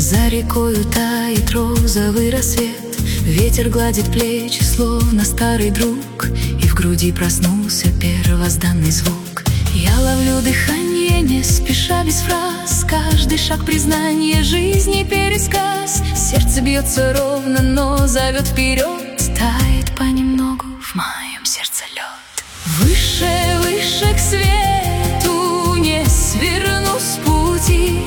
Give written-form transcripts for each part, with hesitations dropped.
За рекою тает розовый рассвет, ветер гладит плечи, словно старый друг, и в груди проснулся первозданный звук. Я ловлю дыхание, не спеша, без фраз, каждый шаг признание жизни пересказ. Сердце бьется ровно, но зовет вперед, тает понемногу в моем сердце лед. Выше, выше к свету, не сверну с пути.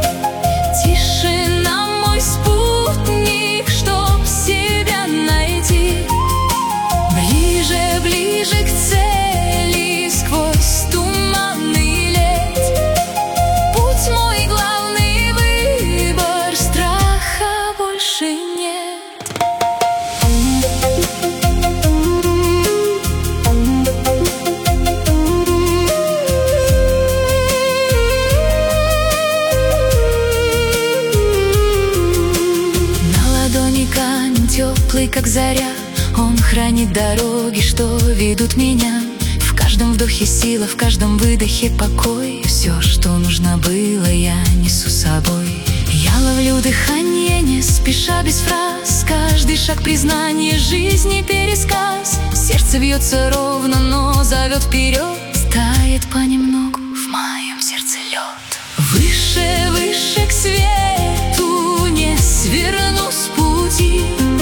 Тишина мой спутник, чтоб себя найти. Ближе, ближе к цели, сквозь туманный лет. Путь мой главный выбор, страха больше нет. Камень теплый, как заря, он хранит дороги, что ведут меня. В каждом вдохе сила, в каждом выдохе покой. Все, что нужно было, я несу с собой. Я ловлю дыхание, не спеша, без фраз, каждый шаг признание жизни пересказ. Сердце бьется ровно, но зовет вперед, тает понемногу в моем сердце лед. Выше, выше к свету, не сверну с пути.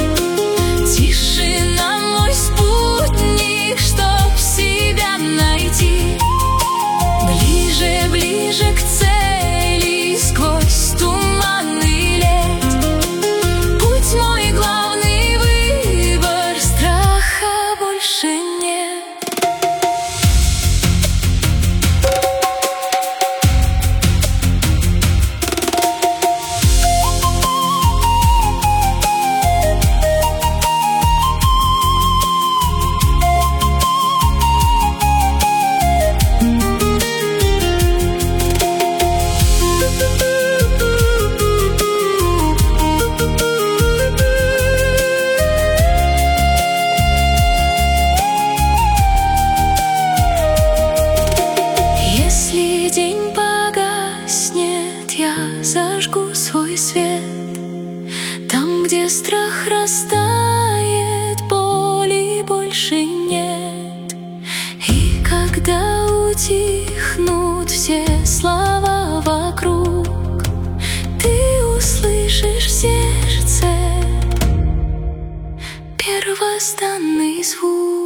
Тишина мой спутник, чтоб себя найти. Ближе, ближе к цели, сквозь туманный лет. Путь мой главный выбор, страха больше нет. День погаснет, я зажгу свой свет. Там, где страх растает, боли больше нет. И когда утихнут все слова вокруг, ты услышишь в сердце первозданный звук.